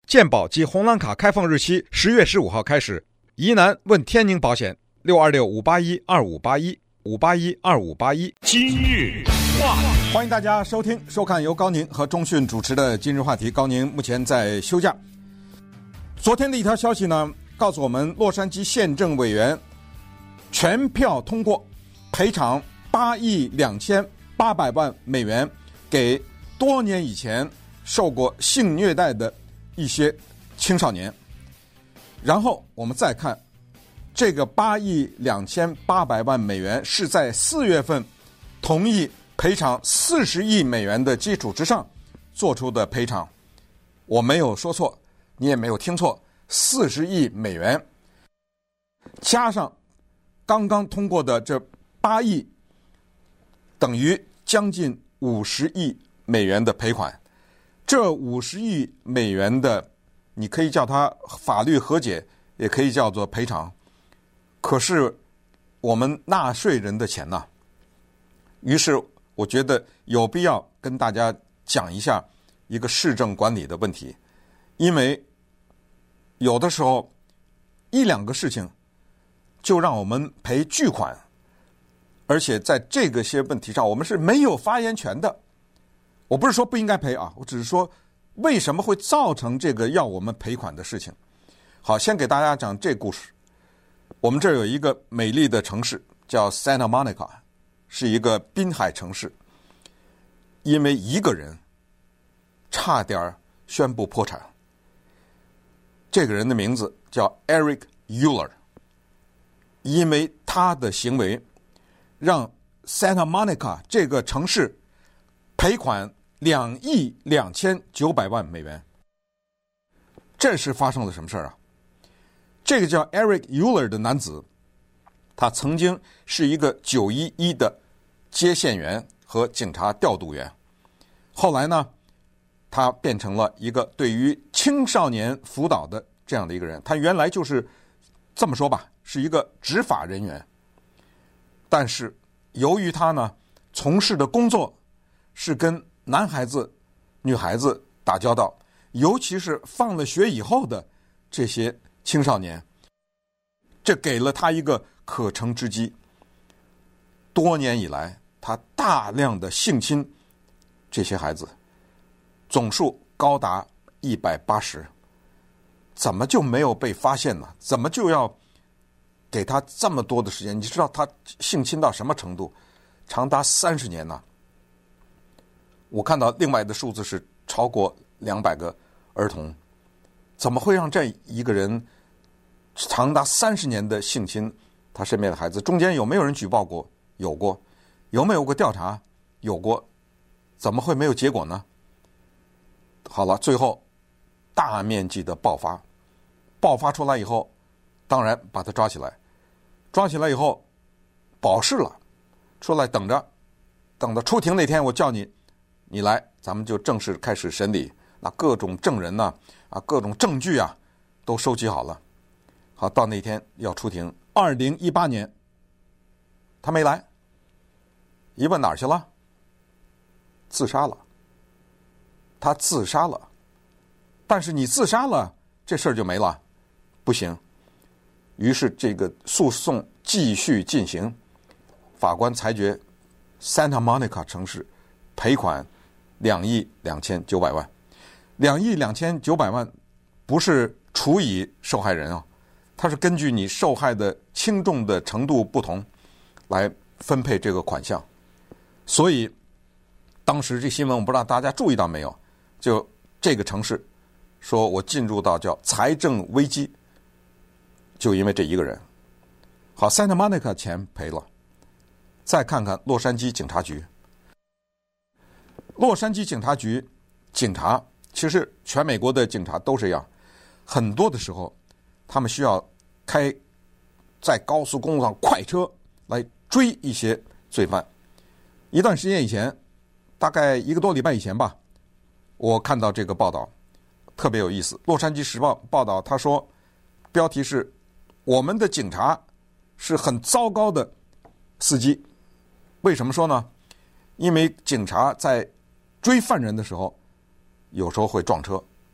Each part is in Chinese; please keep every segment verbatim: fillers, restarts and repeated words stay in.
健保及红蓝卡开放日期十月十五号开始。疑难问天宁保险六二六五八一二五八一五八一二五八一。 今日话题， 欢迎大家收听收看由高宁和钟迅主持的今日话题。高宁目前在休假。昨天的一条消息呢，告诉我们洛杉矶县政委员全票通过赔偿八亿两千八百万美元给多年以前受过性虐待的一些青少年。然后我们再看这个八亿两千八百万美元是在四月份同意赔偿四十亿美元的基础之上做出的赔偿。我没有说错，你也没有听错，四十亿美元加上刚刚通过的这八亿，等于将近五十亿美元的赔款。这五十亿美元的，你可以叫它法律和解，也可以叫做赔偿。可是我们纳税人的钱呢？于是我觉得有必要跟大家讲一下一个市政管理的问题，因为有的时候一两个事情就让我们赔巨款，而且在这个些问题上我们是没有发言权的。我不是说不应该赔啊，我只是说为什么会造成这个要我们赔款的事情。好，先给大家讲这故事。我们这儿有一个美丽的城市叫 Santa Monica， 是一个滨海城市，因为一个人差点宣布破产。这个人的名字叫 Eric Euler， 因为他的行为让 Santa Monica 这个城市赔款两亿两千九百万美元。这是发生了什么事儿啊？这个叫 Eric Euler 的男子，他曾经是一个九一一的接线员和警察调度员，后来呢，他变成了一个对于青少年辅导的这样的一个人。他原来就是这么说吧，是一个执法人员，但是由于他呢从事的工作是跟男孩子、女孩子打交道，尤其是放了学以后的这些青少年，这给了他一个可乘之机。多年以来，他大量的性侵这些孩子，总数高达一百八十。怎么就没有被发现呢？怎么就要给他这么多的时间？你知道他性侵到什么程度？长达三十年呢。我看到另外的数字是超过两百个儿童。怎么会让这一个人长达三十年的性侵他身边的孩子？中间有没有人举报过？有过。有没有过调查？有过。怎么会没有结果呢？好了，最后大面积的爆发，爆发出来以后，当然把他抓起来，抓起来以后保释了，出来等着，等到出庭那天我叫你，你来，咱们就正式开始审理。那各种证人呢、啊，啊，各种证据啊，都收集好了。好，到那天要出庭。二零一八年，他没来。一问哪儿去了？自杀了。他自杀了。但是你自杀了，这事儿就没了，不行。于是这个诉讼继续进行。法官裁决 Santa Monica 城市赔款两亿两千九百万。两亿两千九百万不是除以受害人啊，它是根据你受害的轻重的程度不同来分配这个款项。所以当时这新闻我不知道大家注意到没有，就这个城市说我进入到叫财政危机，就因为这一个人。好， Santa Monica 钱赔了。再看看洛杉矶警察局。洛杉矶警察局警察，其实全美国的警察都这样，很多的时候他们需要开在高速公路上快车来追一些罪犯。一段时间以前，大概一个多礼拜以前吧，我看到这个报道特别有意思。洛杉矶时报报道，他说标题是我们的警察是很糟糕的司机。为什么说呢？因为警察在追犯人的时候有时候会撞车，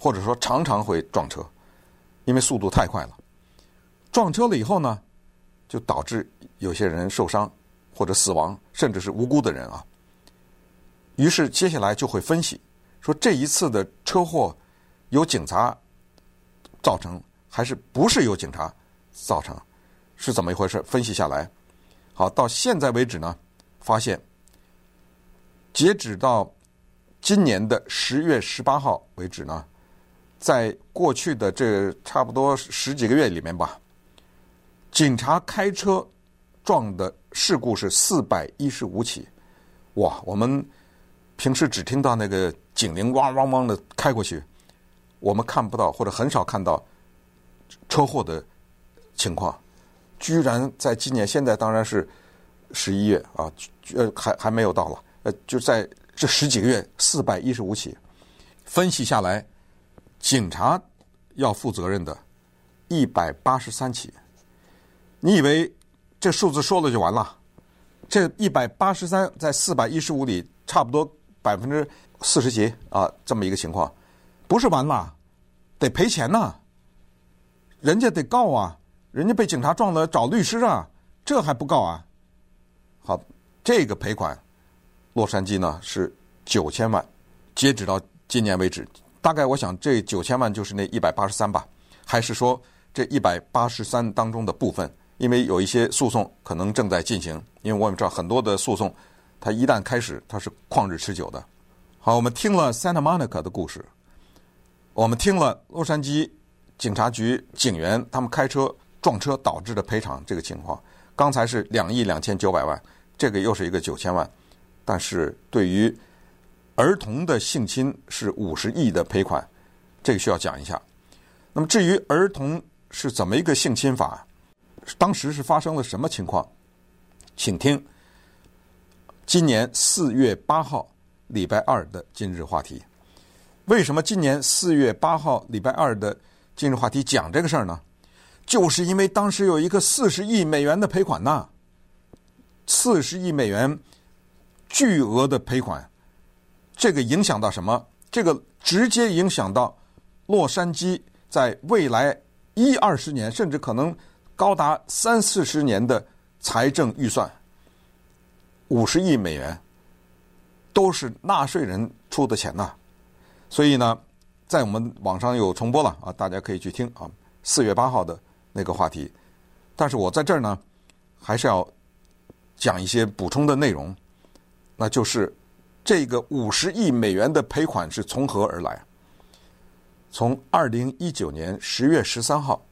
或者说常常会撞车，因为速度太快了。撞车了以后呢，就导致有些人受伤或者死亡，甚至是无辜的人啊。于是接下来就会分析，说这一次的车祸由警察造成还是不是由警察造成，是怎么一回事？分析下来，好，到现在为止呢，发现截止到今年的十月十八号为止呢，在过去的这差不多十几个月里面吧，警察开车撞的事故是四百一十五起。哇，我们平时只听到那个警铃汪汪汪的开过去，我们看不到或者很少看到车祸的情况，居然在今年，现在当然是十一月啊，呃，还还没有到了，呃，就在这十几个月，四百一十五起，分析下来，警察要负责任的一百八十三起。你以为这数字说了就完了？这一百八十三在四百一十五里，差不多百分之四十几啊，这么一个情况，不是完了，得赔钱呐，人家得告啊，人家被警察撞了，找律师啊，这还不告啊？好，这个赔款，洛杉矶呢是九千万，截止到今年为止，大概我想这九千万就是那一百八十三吧，还是说这一百八十三当中的部分？因为有一些诉讼可能正在进行，因为我们知道很多的诉讼，它一旦开始，它是旷日持久的。好，我们听了 Santa Monica 的故事，我们听了洛杉矶警察局警员他们开车撞车导致的赔偿这个情况，刚才是两亿两千九百万，这个又是一个九千万，但是对于儿童的性侵是五十亿的赔款，这个需要讲一下。那么至于儿童是怎么一个性侵法，当时是发生了什么情况？请听今年四月八号礼拜二的今日话题。为什么今年四月八号礼拜二的今日话题讲这个事儿呢？就是因为当时有一个四十亿美元的赔款呐，四十亿美元巨额的赔款，这个影响到什么？这个直接影响到洛杉矶在未来一二十年，甚至可能高达三四十年的财政预算，五十亿美元都是纳税人出的钱呐、啊。所以呢，在我们网上有重播了啊，大家可以去听啊，四月八号的那个话题。但是我在这儿呢，还是要讲一些补充的内容，那就是这个五十亿美元的赔款是从何而来？从二零一九年十月十三号。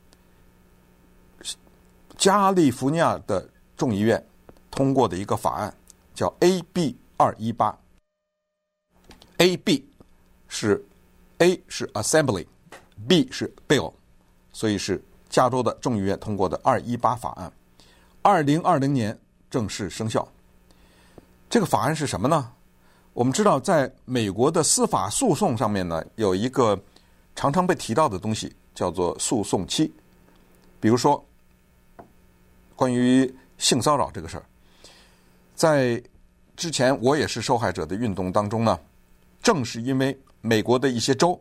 加利福尼亚的众议院通过的一个法案叫 A B 二一八。A B 是 A 是 Assembly，B 是 Bill， 所以是加州的众议院通过的二一八法案，二零二零年正式生效。这个法案是什么呢？我们知道，在美国的司法诉讼上面呢，有一个常常被提到的东西叫做诉讼期。比如说关于性骚扰这个事儿，在之前我也是受害者的运动当中呢，正是因为美国的一些州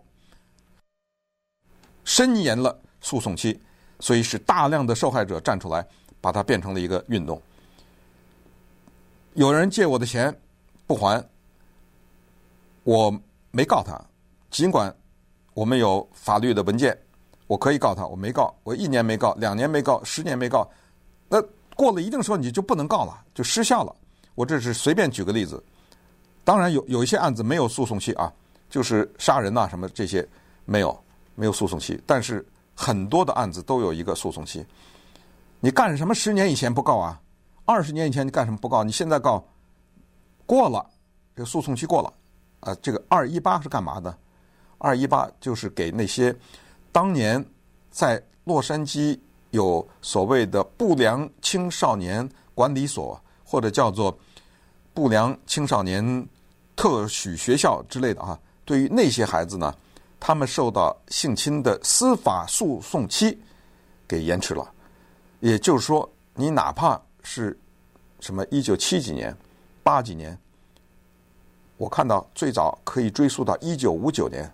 伸延了诉讼期，所以使大量的受害者站出来，把它变成了一个运动。有人借我的钱不还，我没告他，尽管我们有法律的文件，我可以告他，我没告，我一年没告，两年没告，十年没告，那过了一定时候你就不能告了，就失效了。我这是随便举个例子，当然有有一些案子没有诉讼期啊，就是杀人呐、啊、什么这些没有没有诉讼期，但是很多的案子都有一个诉讼期。你干什么十年以前不告啊？二十年以前你干什么不告？你现在告，过了这个诉讼期过了啊、呃。这个二一八是干嘛的？二一八就是给那些当年在洛杉矶有所谓的不良青少年管理所，或者叫做不良青少年特许学校之类的啊，对于那些孩子呢，他们受到性侵的司法诉讼期给延迟了。也就是说，你哪怕是什么一九七几年、八几年，我看到最早可以追溯到一九五九年，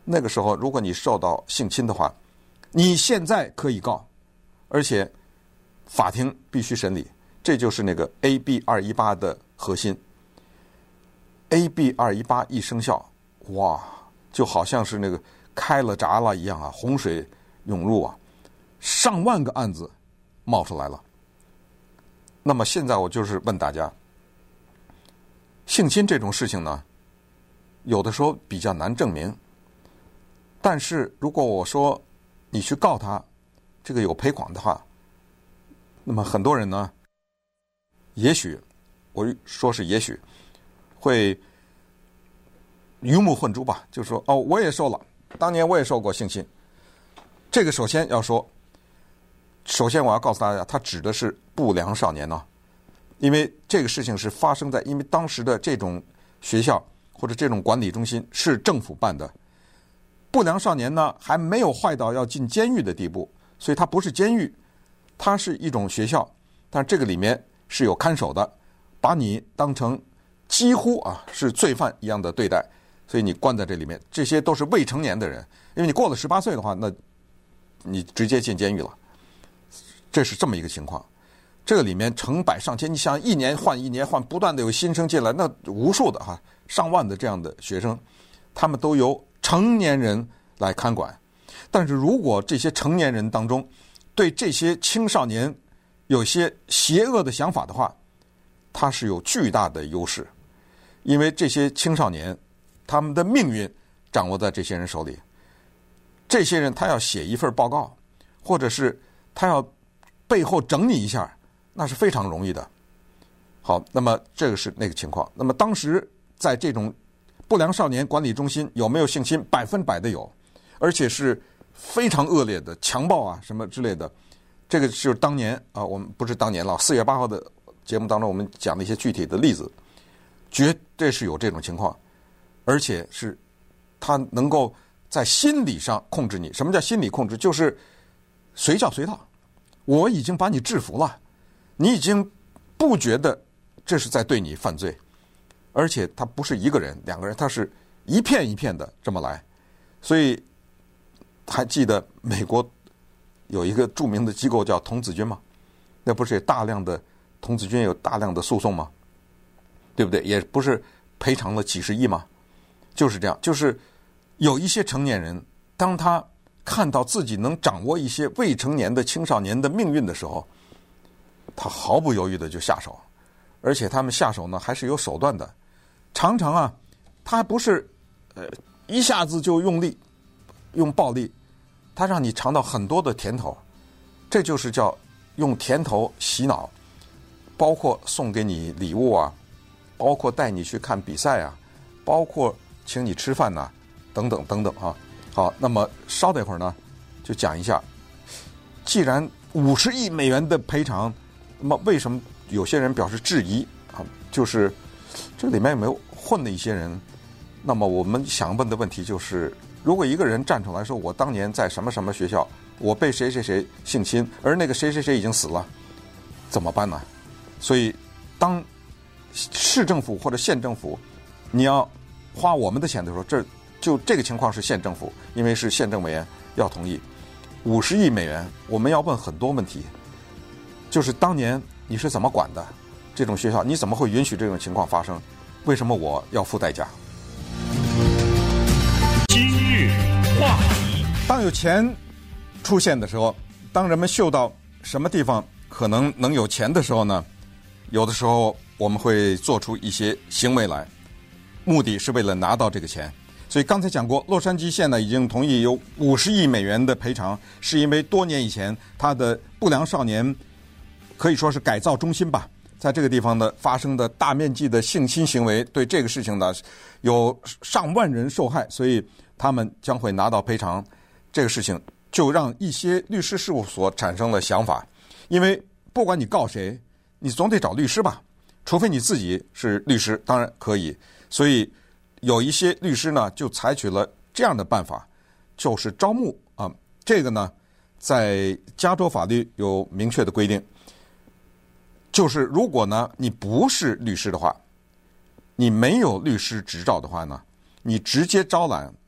那个时候如果你受到性侵的话，你现在可以告，而且法庭必须审理。这就是那个 A B 二一八 的核心。A B 二一八 一生效，哇，就好像是那个开了闸了一样啊，洪水涌入啊，上万个案子冒出来了。那么现在我就是问大家，性侵这种事情呢，有的时候比较难证明，但是如果我说你去告他，这个有赔款的话，那么很多人呢，也许我说是也许会鱼目混珠吧，就是说哦，我也受了，当年我也受过性侵。这个首先要说，首先我要告诉大家，它指的是不良少年呢、啊，因为这个事情是发生在，因为当时的这种学校或者这种管理中心是政府办的，不良少年呢还没有坏到要进监狱的地步，所以它不是监狱，它是一种学校，但这个里面是有看守的，把你当成几乎啊是罪犯一样的对待，所以你关在这里面，这些都是未成年的人，因为你过了十八岁的话，那你直接进监狱了，这是这么一个情况。这个里面成百上千，你想一年换一年换，不断的有新生进来，那无数的哈上万的这样的学生，他们都由成年人来看管。但是如果这些成年人当中对这些青少年有些邪恶的想法的话，他是有巨大的优势，因为这些青少年他们的命运掌握在这些人手里。这些人他要写一份报告，或者是他要背后整你一下，那是非常容易的。好，那么这个是那个情况。那么当时在这种不良少年管理中心有没有性侵？百分百的有，而且是非常恶劣的强暴啊什么之类的。这个就是当年啊，我们不是当年了，四月八号的节目当中我们讲了一些具体的例子，绝对是有这种情况，而且是他能够在心理上控制你。什么叫心理控制？就是随叫随到，我已经把你制服了，你已经不觉得这是在对你犯罪，而且他不是一个人两个人，他是一片一片的这么来。所以还记得美国有一个著名的机构叫童子军吗？那不是也大量的童子军有大量的诉讼吗？对不对？也不是赔偿了几十亿吗？就是这样，就是有一些成年人，当他看到自己能掌握一些未成年的青少年的命运的时候，他毫不犹豫的就下手，而且他们下手呢还是有手段的。常常啊，他不是呃一下子就用力用暴力，他让你尝到很多的甜头，这就是叫用甜头洗脑，包括送给你礼物啊，包括带你去看比赛啊，包括请你吃饭呐、啊，等等等等啊。好，那么稍等一会儿呢，就讲一下，既然五十亿美元的赔偿，那么为什么有些人表示质疑啊？就是这里面有没有混的一些人？那么我们想问的问题就是，如果一个人站出来说，我当年在什么什么学校，我被谁谁谁性侵，而那个谁谁谁已经死了，怎么办呢？所以，当市政府或者县政府你要花我们的钱的时候，这就这个情况是县政府，因为是县政委员要同意五十亿美元，我们要问很多问题，就是当年你是怎么管的这种学校，你怎么会允许这种情况发生？为什么我要付代价？ 今日话题， 当有钱出现的时候，当人们嗅到什么地方可能能有钱的时候呢，有的时候我们会做出一些行为来，目的是为了拿到这个钱。所以刚才讲过，洛杉矶县呢已经同意有五十亿美元的赔偿，是因为多年以前他的不良少年可以说是改造中心吧，在这个地方的发生的大面积的性侵行为，对这个事情呢有上万人受害，所以他们将会拿到赔偿。这个事情就让一些律师事务所产生了想法，因为不管你告谁，你总得找律师吧，除非你自己是律师，当然可以。所以有一些律师呢就采取了这样的办法，就是招募啊，这个呢在加州法律有明确的规定，就是如果呢你不是律师的话，你没有律师执照的话呢，你直接招揽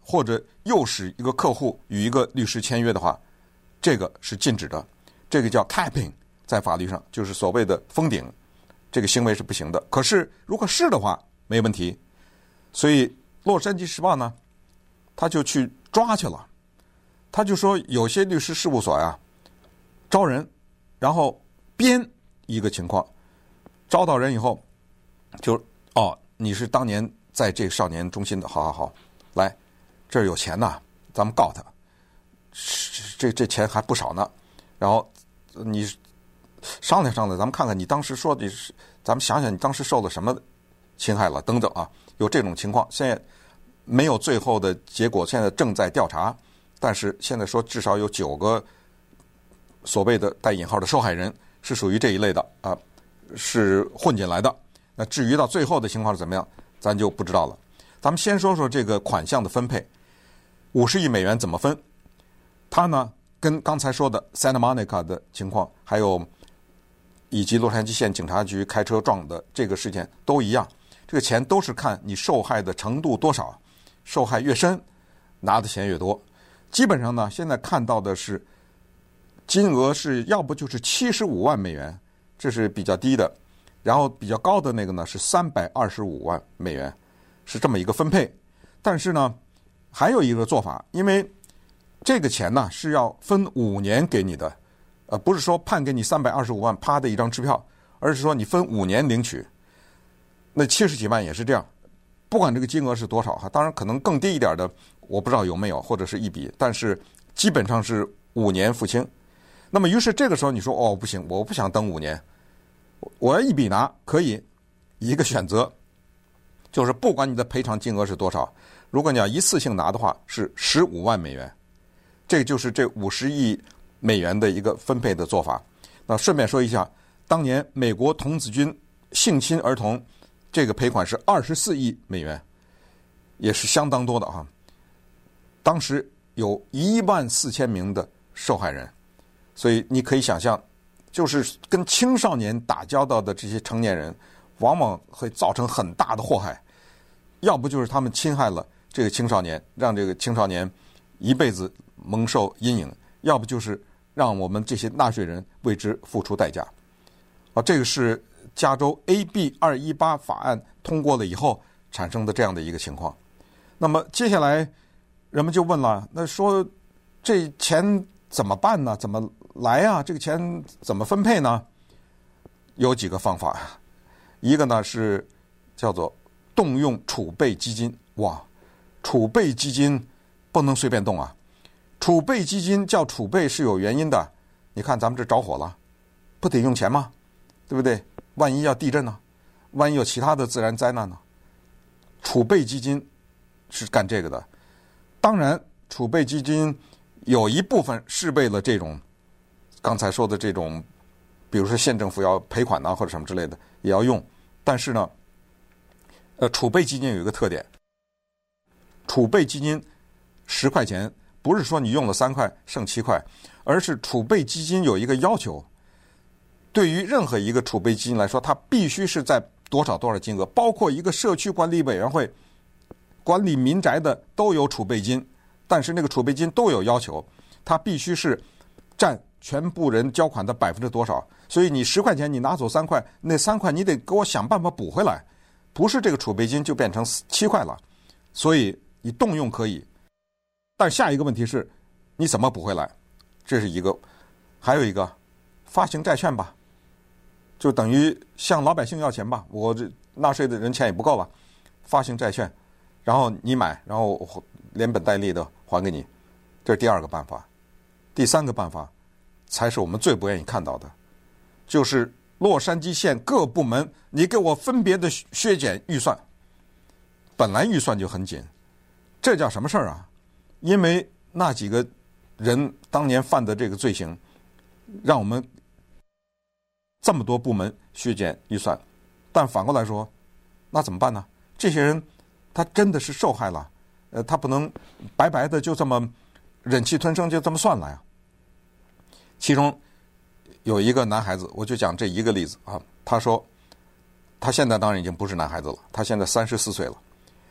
或者诱使一个客户与一个律师签约的话，这个是禁止的。这个叫 capping， 在法律上就是所谓的封顶，这个行为是不行的。可是如果是的话，没问题。所以洛杉矶时报呢，他就去抓去了。他就说有些律师事务所呀，招人，然后编一个情况，招到人以后，就哦，你是当年在这个少年中心的，好好好，来，这儿有钱呐，咱们告他，这这钱还不少呢。然后你商量商量，咱们看看你当时说的是，咱们想想你当时受了什么侵害了，等等啊，有这种情况。现在没有最后的结果，现在正在调查。但是现在说至少有九个所谓的带引号的受害人是属于这一类的啊，是混进来的。那至于到最后的情况是怎么样，咱就不知道了。咱们先说说这个款项的分配，五十亿美元怎么分？它呢跟刚才说的 Santa Monica 的情况，还有以及洛杉矶县警察局开车撞的这个事件都一样，这个钱都是看你受害的程度多少，受害越深，拿的钱越多。基本上呢，现在看到的是金额是要不就是七十五万美元，这是比较低的，然后比较高的那个呢是三百二十五万美元，是这么一个分配。但是呢，还有一个做法，因为这个钱呢是要分五年给你的，呃，不是说判给你三百二十五万啪的一张支票，而是说你分五年领取。那七十几万也是这样，不管这个金额是多少哈，当然可能更低一点的，我不知道有没有，或者是一笔，但是基本上是五年付清。那么于是这个时候你说哦不行，我不想等五年，我要一笔拿，可以一个选择，就是不管你的赔偿金额是多少，如果你要一次性拿的话是十五万美元，这就是这五十亿美元的一个分配的做法。那顺便说一下，当年美国童子军性侵儿童这个赔款是二十四亿美元，也是相当多的哈。当时有一万四千名的受害人，所以你可以想象，就是跟青少年打交道的这些成年人，往往会造成很大的祸害。要不就是他们侵害了这个青少年，让这个青少年一辈子蒙受阴影；要不就是让我们这些纳税人为之付出代价。啊，这个是加州 A B 二一八法案通过了以后产生的这样的一个情况。那么接下来人们就问了，那说这钱怎么办呢？怎么来啊？这个钱怎么分配呢？有几个方法，一个呢是叫做动用储备基金。哇，储备基金不能随便动啊！储备基金叫储备是有原因的。你看咱们这着火了，不得用钱吗？对不对？万一要地震呢？万一有其他的自然灾难呢？储备基金是干这个的。当然，储备基金有一部分是为了这种刚才说的这种，比如说县政府要赔款呐、啊、或者什么之类的也要用。但是呢，呃，储备基金有一个特点，储备基金十块钱不是说你用了三块剩七块，而是储备基金有一个要求，对于任何一个储备基金来说，它必须是在多少多少金额，包括一个社区管理委员会管理民宅的都有储备金，但是那个储备金都有要求，它必须是占全部人交款的百分之多少。所以你十块钱你拿走三块，那三块你得给我想办法补回来，不是这个储备金就变成七块了。所以你动用可以，但下一个问题是你怎么补回来？这是一个。还有一个，发行债券吧，就等于向老百姓要钱吧，我这纳税的人钱也不够了，发行债券，然后你买，然后连本带利的还给你，这是第二个办法。第三个办法才是我们最不愿意看到的，就是洛杉矶县各部门你给我分别的削减预算，本来预算就很紧，这叫什么事儿啊？因为那几个人当年犯的这个罪行，让我们这么多部门削减预算。但反过来说，那怎么办呢？这些人他真的是受害了，呃，他不能白白的就这么忍气吞声就这么算了呀。其中有一个男孩子，我就讲这一个例子啊，他说他现在当然已经不是男孩子了，他现在三十四岁了。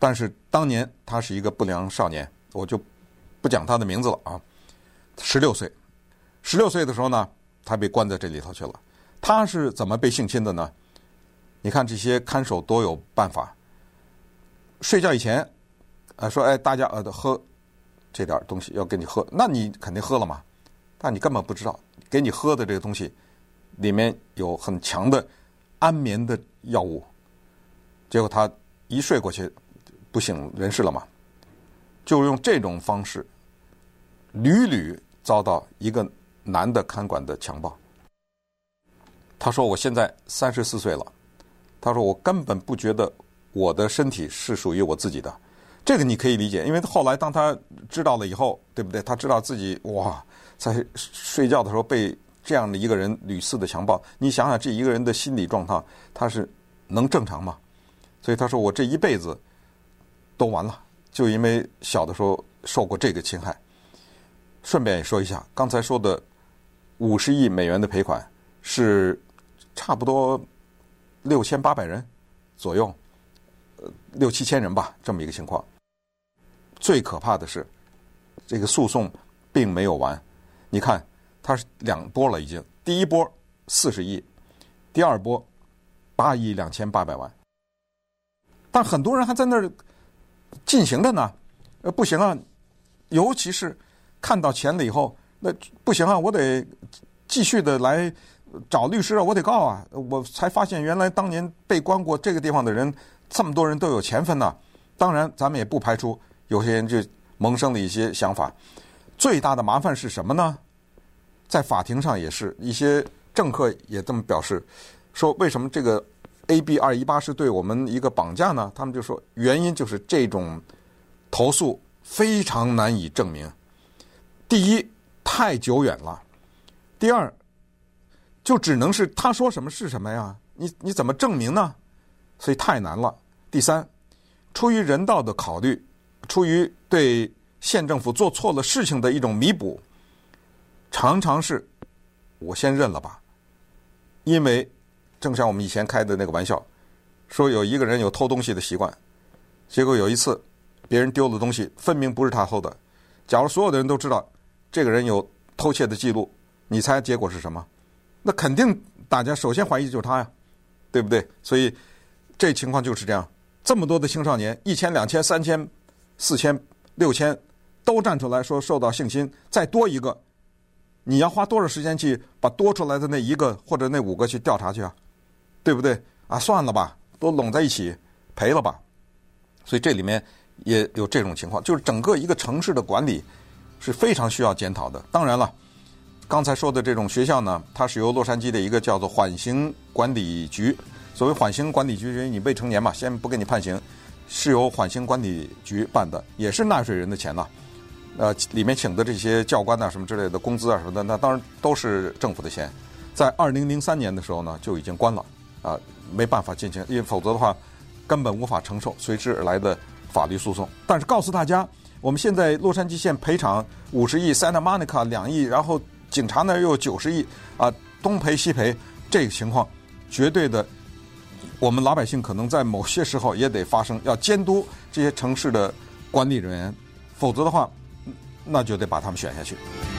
但是当年他是一个不良少年，我就不讲他的名字了啊。十六岁，十六岁的时候呢，他被关在这里头去了。他是怎么被性侵的呢？你看这些看守多有办法。睡觉以前，呃，说哎，大家呃喝这点东西要给你喝，那你肯定喝了嘛，但你根本不知道，给你喝的这个东西里面有很强的安眠的药物，结果他一睡过去不省人事了嘛，就用这种方式屡屡遭到一个男的看管的强暴。他说我现在三十四岁了，他说我根本不觉得我的身体是属于我自己的。这个你可以理解，因为后来当他知道了以后，对不对？他知道自己哇，在睡觉的时候被这样的一个人屡次的强暴，你想想这一个人的心理状态，他是能正常吗？所以他说我这一辈子都完了，就因为小的时候受过这个侵害。顺便也说一下，刚才说的五十亿美元的赔款是差不多六千八百人左右，呃，六七千人吧，这么一个情况。最可怕的是，这个诉讼并没有完。你看，它是两波了已经，第一波四十亿，第二波八亿两千八百万。但很多人还在那儿进行着呢，呃，不行啊，尤其是看到钱了以后，那不行啊，我得继续的来找律师啊，我得告啊，我才发现原来当年被关过这个地方的人，这么多人都有钱分呢。当然，咱们也不排除有些人就萌生了一些想法。最大的麻烦是什么呢？在法庭上也是一些政客也这么表示，说为什么这个 A B 二一八是对我们一个绑架呢？他们就说原因就是这种投诉非常难以证明。第一，太久远了；第二，就只能是他说什么是什么呀，你你怎么证明呢？所以太难了。第三，出于人道的考虑，出于对县政府做错了事情的一种弥补，常常是我先认了吧。因为正像我们以前开的那个玩笑，说有一个人有偷东西的习惯，结果有一次别人丢了东西，分明不是他偷的。假如所有的人都知道这个人有偷窃的记录，你猜结果是什么？那肯定大家首先怀疑就是他呀，对不对？所以这情况就是这样，这么多的青少年，一千、两千、三千、四千、六千都站出来说受到性侵，再多一个，你要花多少时间去把多出来的那一个或者那五个去调查去啊？对不对？啊，算了吧，都拢在一起赔了吧。所以这里面也有这种情况，就是整个一个城市的管理是非常需要检讨的。当然了，刚才说的这种学校呢，它是由洛杉矶的一个叫做缓刑管理局，所谓缓刑管理局，因为你未成年嘛，先不给你判刑，是由缓刑管理局办的，也是纳税人的钱呐。呃，里面请的这些教官呐、啊、什么之类的工资啊什么的，那当然都是政府的钱。在二零零三年的时候呢，就已经关了啊，没办法进行，因为否则的话根本无法承受随之而来的法律诉讼。但是告诉大家，我们现在洛杉矶县赔偿五十亿 ，Santa Monica 两亿，然后警察那儿又九十亿啊，东赔西赔，这个情况绝对的，我们老百姓可能在某些时候也得发生，要监督这些城市的管理人员，否则的话，那就得把他们选下去。